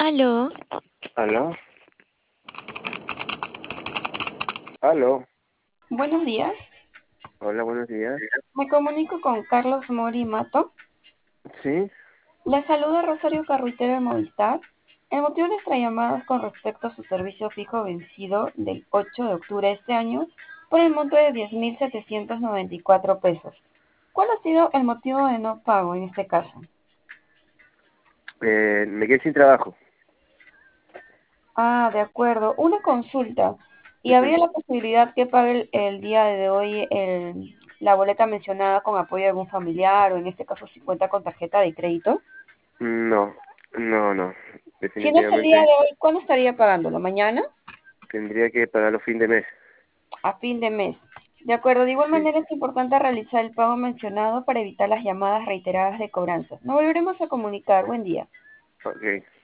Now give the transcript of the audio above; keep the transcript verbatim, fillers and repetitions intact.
Aló, ¿Aló? ¿Aló? Buenos días, Hola, buenos días. me comunico con Carlos Mori Mato. ¿Sí? Le saluda Rosario Carruitero de Movistar. El motivo de nuestra llamada es con respecto a su servicio fijo vencido del ocho de octubre de este año por el monto de diez mil setecientos noventa y cuatro pesos. ¿Cuál ha sido el motivo de no pago en este caso? Eh, me quedé sin trabajo. Ah, de acuerdo. Una consulta. ¿Y Ujú. habría la posibilidad que pague el, el día de hoy el- la boleta mencionada con apoyo de algún familiar o en este caso si cuenta con tarjeta de crédito? No, no, no. Si no es el día de Definitivamente hoy, ¿cuándo estaría pagándolo? ¿Mañana? tendría que pagarlo fin de mes. A fin de mes. De acuerdo, de igual Sí, manera es importante realizar el pago mencionado para evitar las llamadas reiteradas de cobranza. Nos volveremos a comunicar. Buen día. ok.